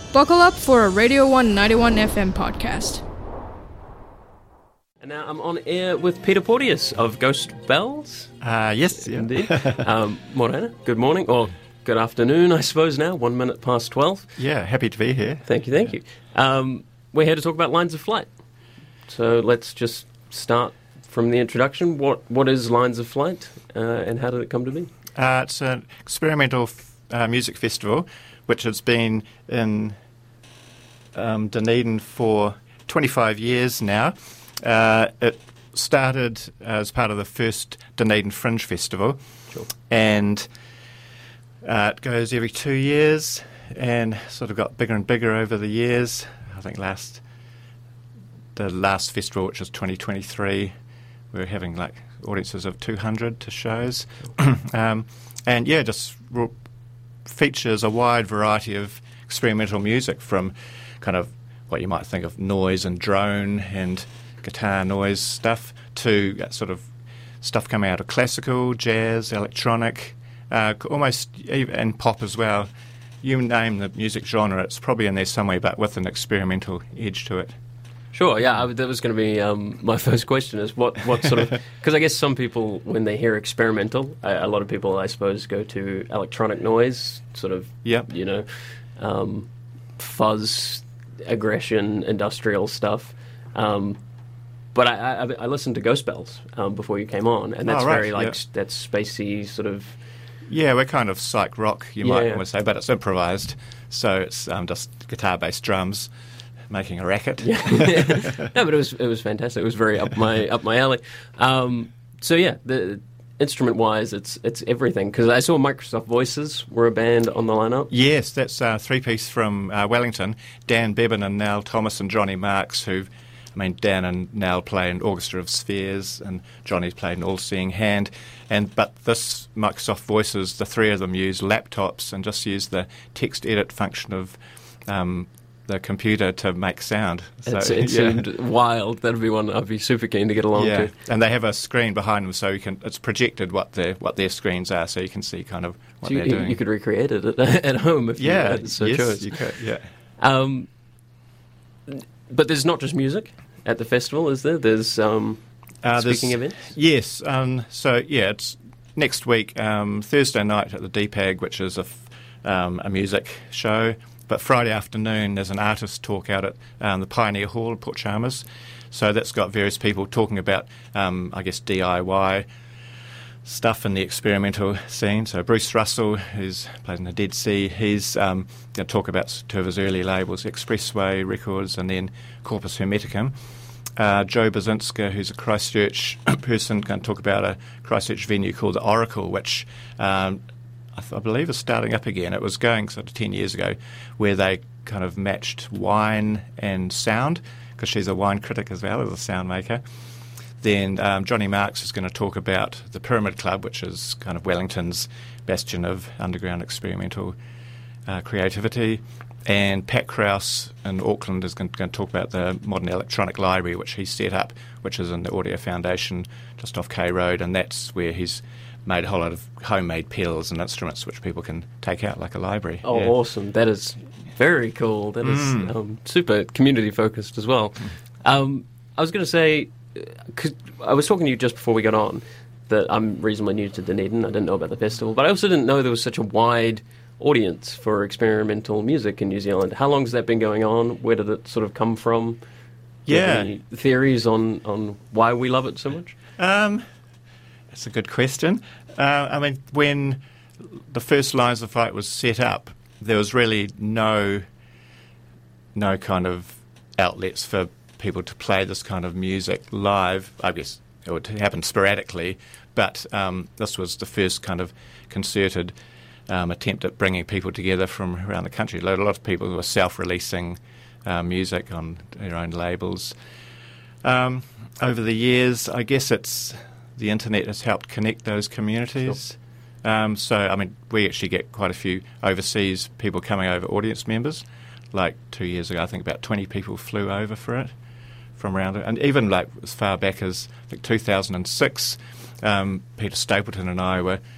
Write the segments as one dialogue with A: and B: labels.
A: Buckle up for a Radio 191 FM podcast.
B: And now I'm on air with Peter Porteous of Ghost Bells.
C: Yes,
B: indeed. Morena, good morning, or good afternoon, I suppose now, 1 minute past 12.
C: Yeah, happy to be here.
B: Thank you. We're here to talk about Lines of Flight. So let's just start from the introduction. What is Lines of Flight, and how did it come to be?
C: It's an experimental music festival which has been in Dunedin for 25 years now. It started as part of the first Dunedin Fringe Festival,
B: Sure.
C: and it goes every 2 years and sort of got bigger and bigger over the years. I think the last festival, which was 2023, we were having like audiences of 200 to shows. And yeah, just features a wide variety of experimental music, from kind of what you might think of noise and drone and guitar noise stuff, to sort of stuff coming out of classical, jazz, electronic, almost and pop as well. You name the music genre, it's probably in there somewhere, but with an experimental edge to it.
B: Sure, yeah, that was going to be my first question, is what sort of... Because I guess some people, when they hear experimental, a lot of people, I suppose, go to electronic noise, sort of,
C: Yep.
B: Fuzz, aggression, industrial stuff. But I listened to Ghost Bells before you came on, and that's very, that's spacey sort of...
C: Yeah, we're kind of psych rock, you might want to say, but it's improvised, so it's just guitar-based drums making a racket.
B: Yeah. No, but it was fantastic. It was very up my alley. So yeah, the instrument-wise, it's everything. Because I saw Microsoft Voices were a band on the lineup.
C: Yes, that's a three-piece from Wellington. Dan Bevan and Nell Thomas and Johnny Marks, Dan and Nell play in Orchestra of Spheres, and Johnny's played an All-Seeing Hand. But this Microsoft Voices, the three of them use laptops and just use the text edit function of the computer to make sound.
B: It seemed wild. That'd be one I'd be super keen to get along to.
C: And they have a screen behind them, so it's projected what their screens are, so you can see kind of what they're doing.
B: You could recreate it at home if you chose.
C: You could, yeah.
B: But there's not just music at the festival, is there? There's speaking events?
C: Yes. It's next week, Thursday night at the DPAG, which is a music show. But Friday afternoon, there's an artist talk out at the Pioneer Hall, Port Chalmers. So that's got various people talking about, DIY stuff in the experimental scene. So Bruce Russell, who's played in the Dead Sea, he's going to talk about two of his early labels, Expressway Records and then Corpus Hermeticum. Joe Basinska, who's a Christchurch person, going to talk about a Christchurch venue called the Oracle, which I believe is starting up again. It was going sort of 10 years ago, where they kind of matched wine and sound, because she's a wine critic as well as a sound maker. Then Johnny Marks is going to talk about the Pyramid Club, which is kind of Wellington's bastion of underground experimental creativity. And Pat Krause in Auckland is going to talk about the Modern Electronic Library, which he set up, which is in the Audio Foundation just off K Road, and that's where he's made a whole lot of homemade pedals and instruments which people can take out like a library.
B: Oh, yeah. Awesome. That is very cool. That is super community-focused as well. I was going to say, cause I was talking to you just before we got on, that I'm reasonably new to Dunedin. I didn't know about the festival, but I also didn't know there was such a wide audience for experimental music in New Zealand. How long has that been going on? Where did it sort of come from? Any theories on why we love it so much?
C: That's a good question. When the first Lines of Flight was set up, there was really no kind of outlets for people to play this kind of music live. I guess it would happen sporadically, but this was the first kind of concerted attempt at bringing people together from around the country. A lot of people who were self-releasing music on their own labels. Over the years, I guess the internet has helped connect those communities. Sure. We actually get quite a few overseas people coming over, audience members. Like 2 years ago, I think about 20 people flew over for it from around it. And even like as far back as 2006, Peter Stapleton and I were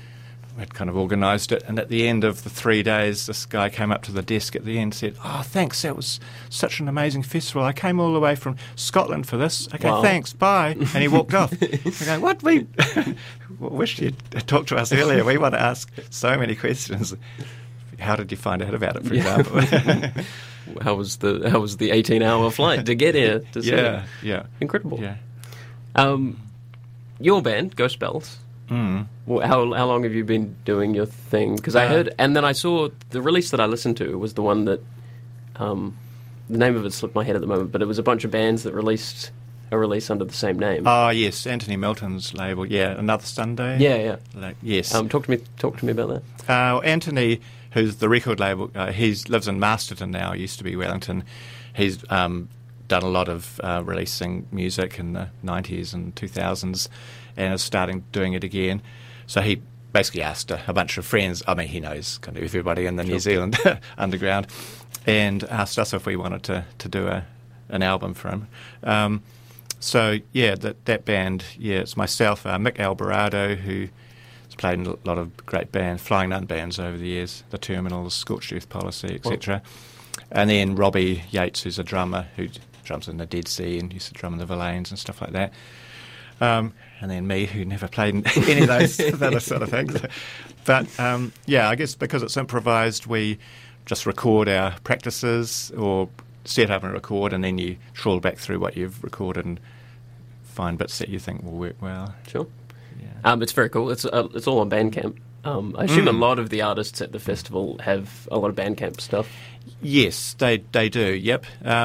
C: we'd kind of organised it, and at the end of the 3 days, this guy came up to the desk at the end and said, "Oh, thanks, that was such an amazing festival. I came all the way from Scotland for this. Okay,
B: Wow.
C: thanks, bye." And he walked off. I go, "What? We wish you'd talked to us earlier. We want to ask so many questions. How did you find out about it, for example?"
B: How was the 18-hour flight to get here to see it?
C: Yeah.
B: Incredible.
C: Yeah.
B: Your band, Ghost Bells. Well, how long have you been doing your thing? Because I heard, and then I saw the release that I listened to was the one that, the name of it slipped my head at the moment, but it was a bunch of bands that released a release under the same name.
C: Oh, yes, Anthony Milton's label. Yeah, Another Sunday.
B: Yeah.
C: Yes.
B: Talk to me about that.
C: Anthony, who's the record label, he lives in Masterton now. Used to be Wellington. He's done a lot of releasing music in the 90s and 2000s, and is starting doing it again. So he basically asked a bunch of friends. I mean, he knows kind of everybody in the New Zealand underground, and asked us if we wanted to do an album for him. So yeah, that band, it's myself, Mick Alvarado, who has played in a lot of great bands, Flying Nun bands over the years, The Terminals, Scorched Earth Policy, etc. And then Robbie Yates, who's a drummer, who drums in the Dead Sea and used to drum in the Verlaines and stuff like that. And then me, who never played in any of those other sort of things. But I guess because it's improvised, we just record our practices or set up and record, and then you trawl back through what you've recorded and find bits that you think will work well.
B: Sure.
C: Yeah.
B: It's very cool. It's all on Bandcamp. I assume a lot of the artists at the festival have a lot of Bandcamp stuff.
C: Yes, they do. Yep.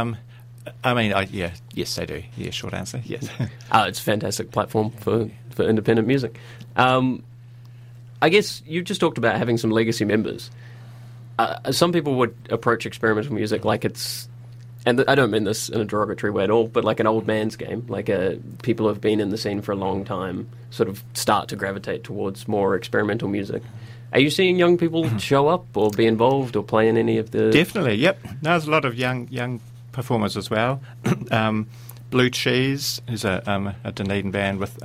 C: Yes, they do. Yeah, short answer. Yes.
B: It's a fantastic platform for independent music. I guess you just talked about having some legacy members. Some people would approach experimental music like it's, and I don't mean this in a derogatory way at all, but like an old man's game. Like people who have been in the scene for a long time sort of start to gravitate towards more experimental music. Are you seeing young people show up or be involved or play in any of the...
C: Definitely, yep. There's a lot of young performers as well. Blue Cheese, who's a Dunedin band with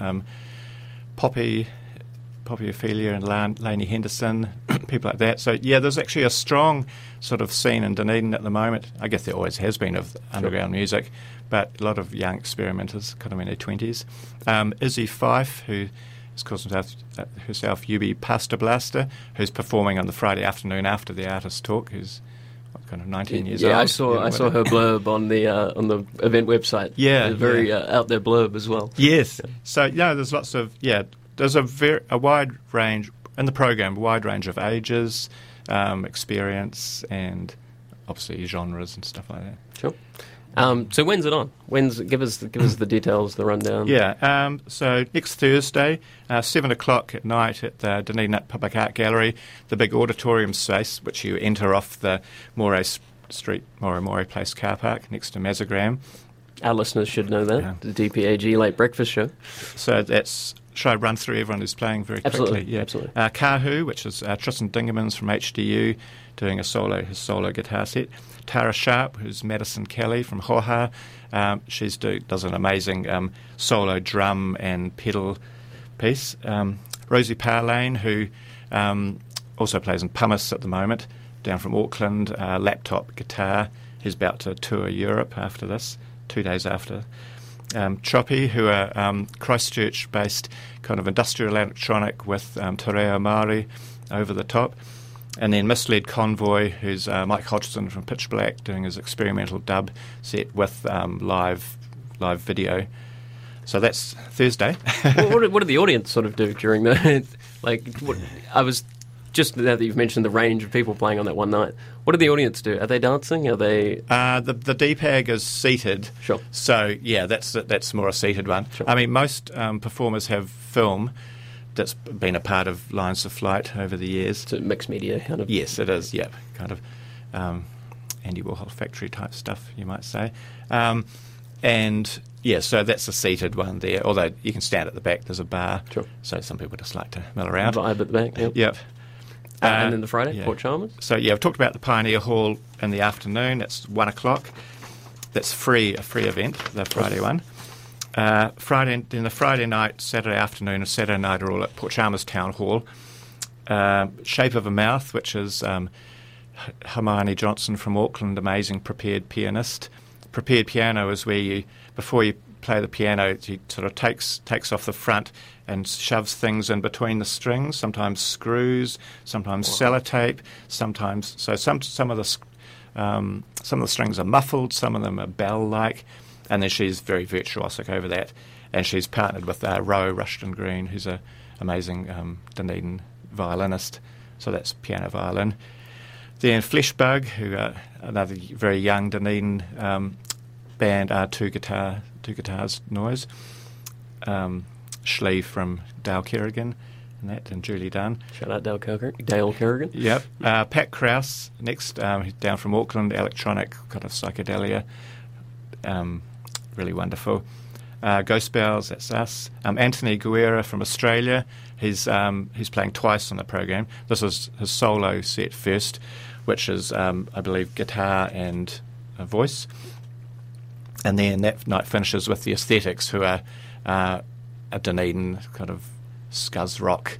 C: Poppy Ophelia and Lainey Henderson, people like that. So, yeah, there's actually a strong sort of scene in Dunedin at the moment. I guess there always has been of underground music, but a lot of young experimenters, kind of in their 20s. Izzy Fife, who calls herself Yubi Pasta Blaster, who's performing on the Friday afternoon after the artist talk, who's kind of 19 years old.
B: Yeah, I saw her blurb on the event website.
C: Yeah,
B: a very out there blurb as well.
C: Yes. So there's lots of there's a wide range in the program, a wide range of ages, experience, and obviously genres and stuff like that.
B: Sure. So when's it on? Give us the details, the rundown.
C: Yeah. So next Thursday, 7:00 at night at the Dunedin Public Art Gallery, the big auditorium space, which you enter off the Moray Street, Moray Place car park next to Mazagram.
B: Our listeners should know that. Yeah. The DPAG Late Breakfast Show.
C: So that's... Should I run through everyone who's playing very quickly? Yeah.
B: Absolutely.
C: Kahu, which is Tristan Dingemans from HDU, doing his solo guitar set. Tara Sharp, who's Madison Kelly from Hoha. She does an amazing solo drum and pedal piece. Rosie Parlane, who also plays in Pumice at the moment, down from Auckland, laptop guitar. He's about to tour Europe after this, 2 days after. Choppy, who are Christchurch-based kind of industrial electronic with Te Reo Māori over the top. And then Misled Convoy, who's Mike Hodgson from Pitch Black, doing his experimental dub set with live video. So that's Thursday.
B: Well, what did the audience sort of do during the... I was... Just now that you've mentioned the range of people playing on that one night, what did the audience do? Are they dancing? Are they...
C: The DPAG is seated.
B: Sure.
C: So, yeah, that's more a seated one.
B: Sure.
C: I mean, most performers have film that's been a part of Lines of Flight over the years.
B: It's a mixed media kind of...
C: Yes, it is, yeah, kind of Andy Warhol factory type stuff, you might say. And, yeah, so that's a seated one there, although you can stand at the back, there's a bar.
B: Sure.
C: So some people just like to mill around.
B: Vibe at the back, yep.
C: Yep.
B: And then the Friday, Port Chalmers?
C: So, yeah, I've talked about the Pioneer Hall in the afternoon. That's 1:00. That's a free event, the Friday one. Then the Friday night, Saturday afternoon and Saturday night are all at Port Chalmers Town Hall. Shape of a Mouth, which is Hermione Johnson from Auckland, amazing prepared pianist. Prepared piano is where you, before you play the piano, he sort of takes off the front and shoves things in between the strings, sometimes screws, sometimes sellotape, sometimes some of the strings are muffled, some of them are bell-like, and then she's very virtuosic over that. And she's partnered with Ro Rushton Green, who's an amazing Dunedin violinist. So that's piano violin. Then Fleshbug, who are another very young Dunedin band, are two guitars noise. Schlee from Dale Kerrigan and Julie Dunn.
B: Shout out Dale Kerrigan.
C: Yep. Pat Krause next, down from Auckland, electronic kind of psychedelia. Really wonderful. Ghost Bells, that's us. Anthony Guerra from Australia. He's playing twice on the program. This is his solo set first, which is, I believe, guitar and voice. And then that night finishes with the Aesthetics, who are a Dunedin kind of scuzz rock,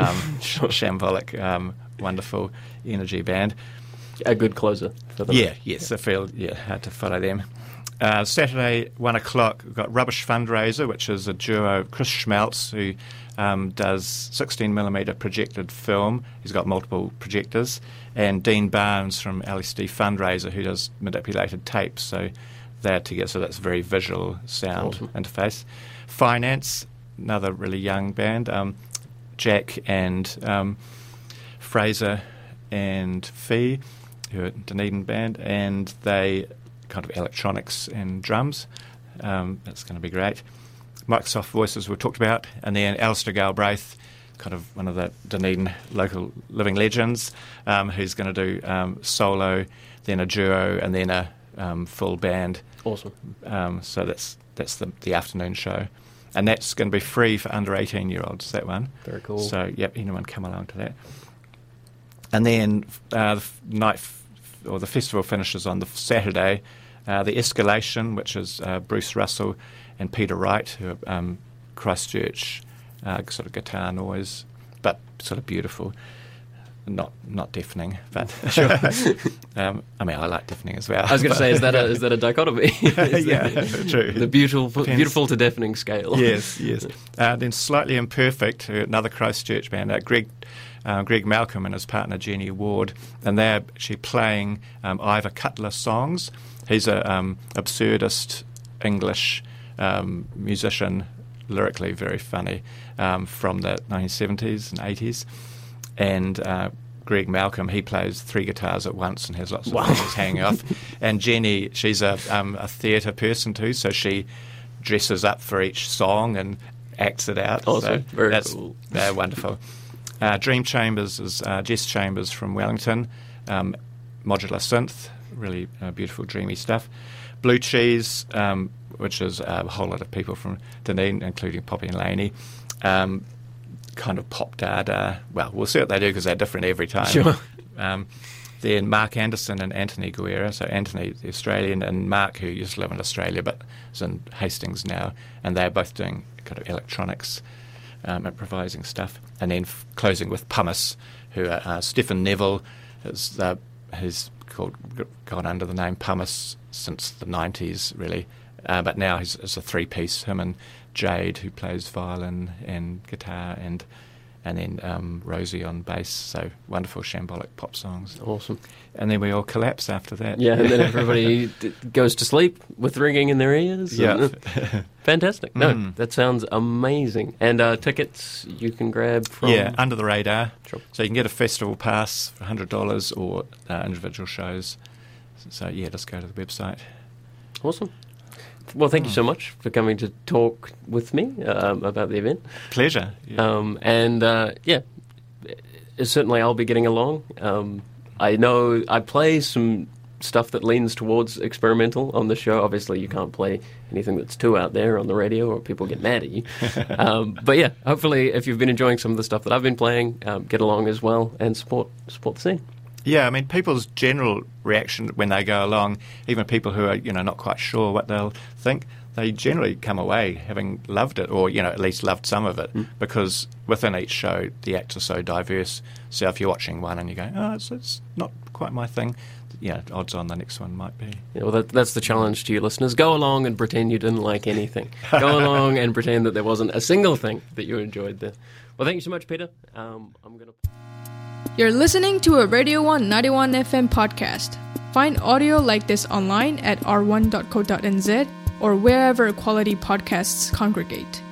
C: shambolic, wonderful energy band.
B: A good closer for them.
C: I feel hard to follow them. Saturday, 1 o'clock, we've got Rubbish Fundraiser, which is a duo, Chris Schmeltz, who does 16mm projected film. He's got multiple projectors. And Dean Barnes from LSD Fundraiser, who does manipulated tapes. So they're together, so that's a very visual sound interface. Finance, another really young band. Jack and Fraser and Fee, who are a Dunedin band, and they kind of electronics and drums. That's going to be great. Microsoft Voices we talked about, and then Alistair Galbraith, kind of one of the Dunedin local living legends, who's going to do solo, then a duo, and then a full band.
B: Awesome.
C: So that's the afternoon show, and that's going to be free for under 18-year-olds. That one.
B: Very cool.
C: So anyone come along to that. And then the festival finishes on the Saturday. The Escalation, which is Bruce Russell and Peter Wright, who are Christchurch sort of guitar noise, but sort of beautiful. Not deafening, but sure. I mean, I like deafening as well.
B: I was going to say, is that a dichotomy?
C: True.
B: The beautiful to deafening scale.
C: Yes. Then Slightly Imperfect, another Christchurch band, Greg Malcolm and his partner Jenny Ward, and they're actually playing Ivor Cutler songs. He's a absurdist English musician, lyrically very funny, from the 1970s and 80s. And Greg Malcolm, he plays three guitars at once and has lots of things hanging off. And Jenny, she's a theatre person too, so she dresses up for each song and acts it out.
B: Awesome.
C: So
B: very cool.
C: They're wonderful. Dream Chambers is Jess Chambers from Wellington, modular synth, really beautiful, dreamy stuff. Blue Cheese, which is a whole lot of people from Dunedin, including Poppy and Laney. Kind of pop dada. Well, we'll see what they do because they're different every time.
B: Sure.
C: Then Mark Anderson and Anthony Guerra. So Anthony, the Australian, and Mark, who used to live in Australia but is in Hastings now, and they're both doing kind of electronics, improvising stuff. And then closing with Pumice, who Stephen Neville has gone under the name Pumice since the 90s, really. But now he's a three-piece, him and Jade, who plays violin and guitar, and then Rosie on bass. So wonderful shambolic pop songs.
B: Awesome.
C: And then we all collapse after that.
B: Yeah, and then everybody goes to sleep with ringing in their ears.
C: Yeah.
B: Fantastic. No, that sounds amazing. And tickets you can grab from...
C: Yeah, Under the Radar.
B: Sure.
C: So you can get a festival pass for $100 or individual shows. So yeah, just go to the website.
B: Awesome. Well, thank you so much for coming to talk with me about the event.
C: Pleasure. Yeah.
B: Certainly I'll be getting along. I know I play some stuff that leans towards experimental on the show. Obviously, you can't play anything that's too out there on the radio or people get mad at you. But yeah, hopefully if you've been enjoying some of the stuff that I've been playing, get along as well and support the scene.
C: Yeah, I mean, people's general reaction when they go along, even people who are, not quite sure what they'll think, they generally come away having loved it, or at least loved some of it, because within each show the acts are so diverse. So if you're watching one and you go, oh, it's not quite my thing, odds on the next one might be.
B: Yeah, well, that's the challenge to you listeners. Go along and pretend you didn't like anything. Go along and pretend that there wasn't a single thing that you enjoyed there. Well, thank you so much, Peter. I'm gonna.
A: You're listening to a Radio 1 91 FM podcast. Find audio like this online at r1.co.nz or wherever quality podcasts congregate.